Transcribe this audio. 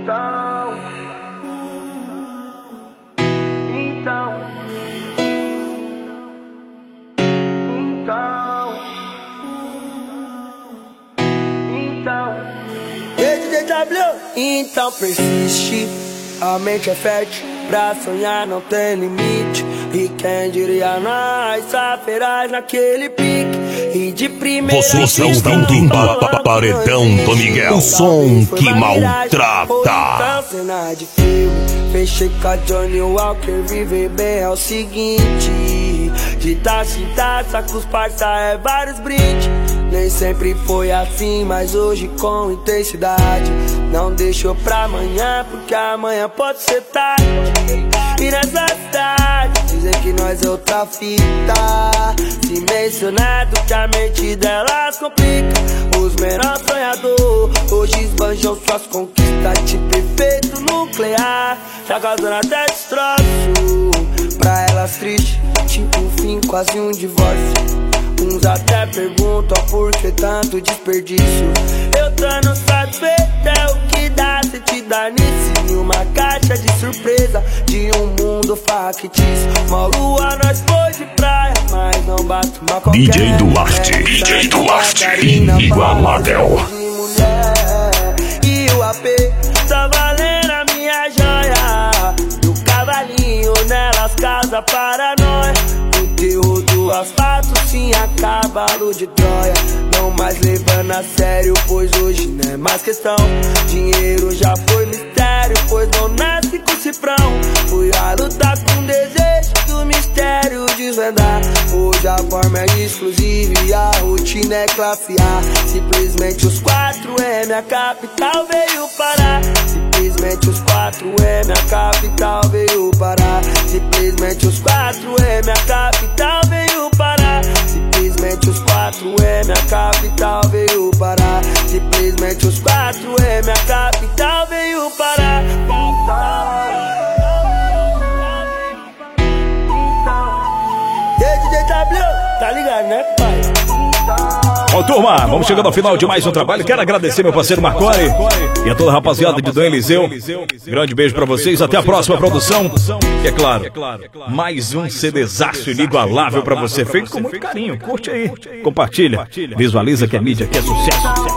Então persiste, a mente é fértil, pra sonhar não tem limite. E quem diria nós, feraz naquele pique. E de primeira você está ouvindo Paredão do Miguel, o som que maltrata. Cena de filme, fechei com a Johnny Walker, viver bem é o seguinte. De taça em taça, com os parça é vários brindes. Nem sempre foi assim, mas hoje com intensidade. Não deixou pra amanhã, porque amanhã pode ser tarde. E nessa cidade, dizem que nós é outra fita. Se mencionado que a mente delas complica. Os menores sonhadores hoje esbanjam suas conquistas. Tipo efeito nuclear, já causando até destroço. Pra elas triste, tipo um fim, quase um divórcio. Uns até perguntam por que tanto desperdício. Eu tô no satisfeito, é o que dá se te dar nisso. Em uma caixa de surpresa de um mundo factício. Uma lua nós foi de praia, mas não bate uma qualquer. DJ Duarte, igualável. E o AP tá valendo a minha joia. E o cavalinho nelas casa para nós. O terror do asfalto sim a cavalo de Troia. Não mais levando a sério, pois hoje não é mais questão. Dinheiro já foi mistério, pois não nasce com cifrão. Fui a lutar com desejo do mistério desvendar. Hoje a forma é exclusiva e a rotina é classe A. Simplesmente os 4M, a capital veio parar. Simplesmente os 4M, a capital veio parar. Simplesmente os 4M, a capital veio parar. Simplesmente os 4M, a capital veio parar. Simplesmente os 4M, a capital veio parar. E aí, DJ W, tá ligado, né, pai? Ó, turma, vamos chegando ao final de mais um trabalho. Quero agradecer meu parceiro Marconi e a toda a rapaziada de Dom Eliseu. Grande beijo pra vocês, até a próxima produção. E é claro, mais um CDzaço inigualável pra você, feito com muito carinho. Curte aí, compartilha, visualiza que a mídia aqui é sucesso.